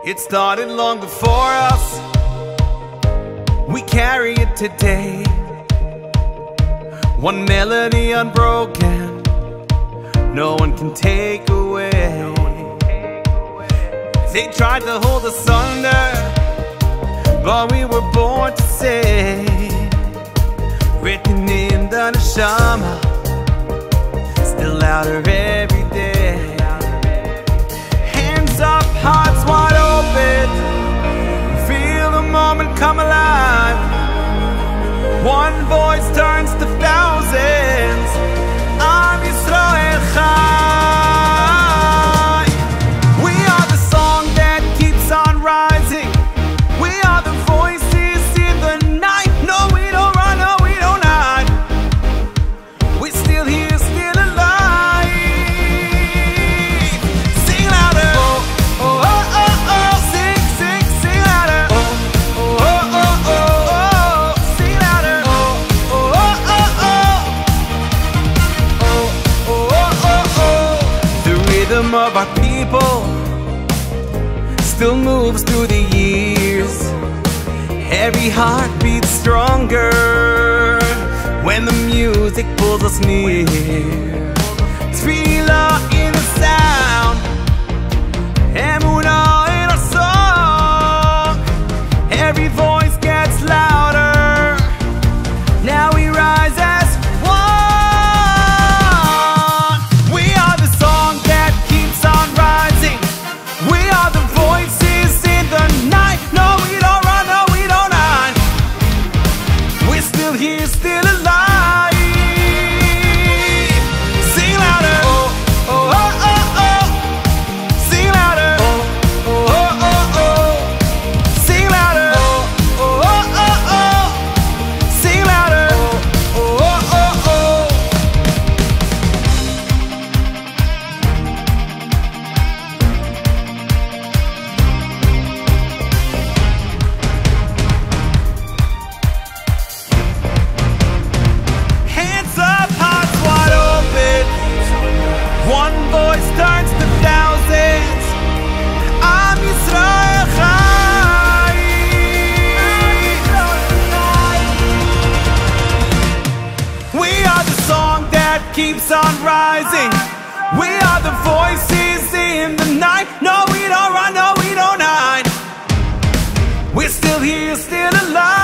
It started long before us. We carry it today. One melody unbroken, no one can take away. They tried to hold us under, but we were born to say, written in the neshama, still louder every day. Hands up, hearts wide open, feel the moment come alive. One voice turns to thousands. Am Yisrael Chai. We are the song that keeps on rising. We are the voices in the night. No, we don't run, no, we don't hide. We're still here, still alive. Sing louder. Oh, oh, oh, oh, oh. Sing, sing, sing louder. Oh, oh, oh, oh, oh, oh. Sing louder. Oh, oh, oh, oh, oh. Oh, oh, oh, oh, oh. The rhythm of our people still moves through the years. Every heart beats stronger when the music pulls us near. Tefillah in the sound, Emunah in our song. Every voice gets louder. Now we rise as one. We are the song that keeps on rising. We are the voices in the night. No, we don't run, no, we don't hide. We're still here, still alive. Sing louder. Oh, oh, oh, oh, oh. Sing louder. Oh, oh, oh, oh, oh. Sing louder. Oh, oh, oh, oh, oh. Sing louder. Oh, oh, oh, oh, oh. Hands up, hearts wide open. One voice turns to thousands. Am Yisrael Chai. We are the song that keeps on rising. We are the voices in the night. No, we don't run, no, we don't hide. We're still here, still alive.